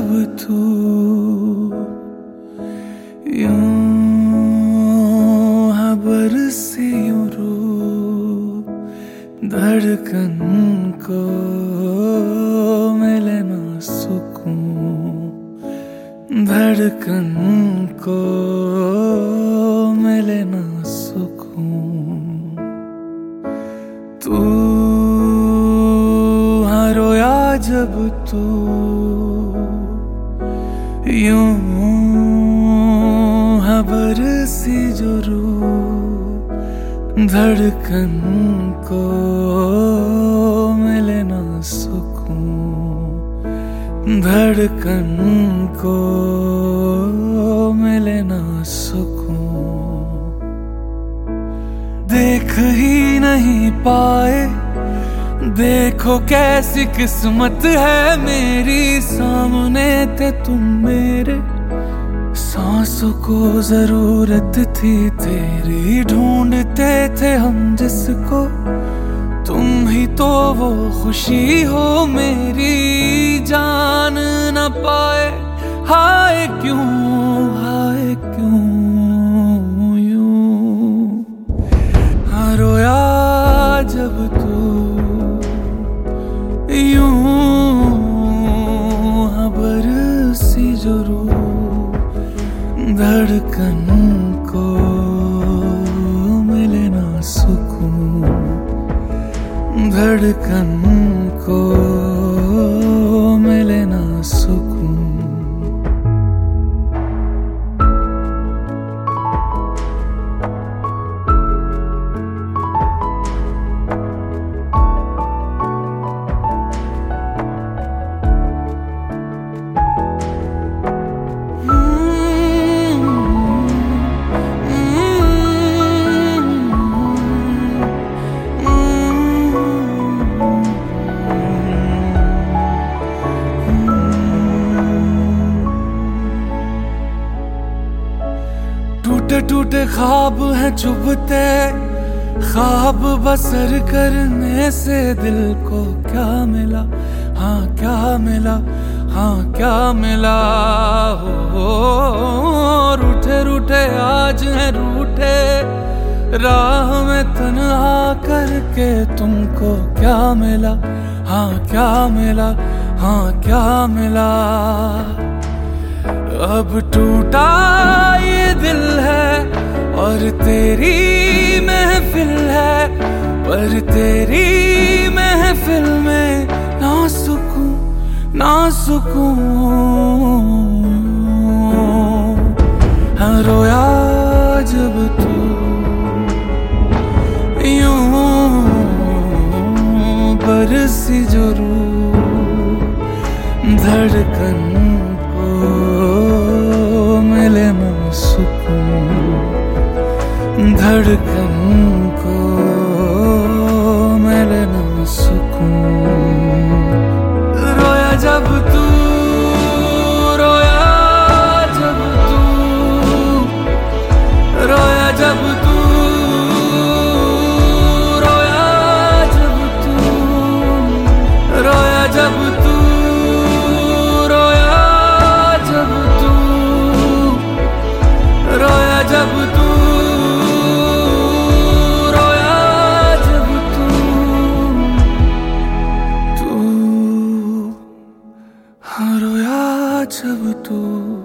जब तू यूं बरसे यूं रू धड़कन को मिले ना सुकून, धड़कन को मिले ना सुकून। तू रोया जब तू यूं बरसी जो रू धड़कन को मिले ना सुकून, धड़कन को मिले ना सुकून। देख ही नहीं पाए, देखो कैसी किस्मत है मेरी, सामने थे तुम मेरे, सांसों को जरूरत थी तेरी, ढूंढते थे हम जिसको, तुम ही तो वो खुशी हो मेरी, जान न पाए हाय क्यों यूं। हाँ रोया जब तू यूं बरसी जो रू धड़कन को मिले ना सुकून, धड़कन को मिले ना सुकून। टूटे टूटे ख्वाब हैं चुभते, ख्वाब बसर करने से दिल को क्या मिला, हाँ क्या मिला, हाँ क्या मिला। हो रूठे रूठे आज हैं रूठे, राह में तन्हा करके तुमको क्या मिला, हाँ क्या मिला, हाँ क्या मिला। अब टूटा ये दिल है और तेरी महफिल है, पर तेरी महफिल में ना सुकून, ना सुकून। हाँ रोया जब तू यूं बरसी जो रू धड़कन मिले ना सुकून, धड़कन को मिले ना सुकून। रोया जब तू, रोया जब तू, रोया जब तू, रोया जब तू, रोया जब तू, रोया जब तू, रोया जब तू, हाँ रोया जब तू।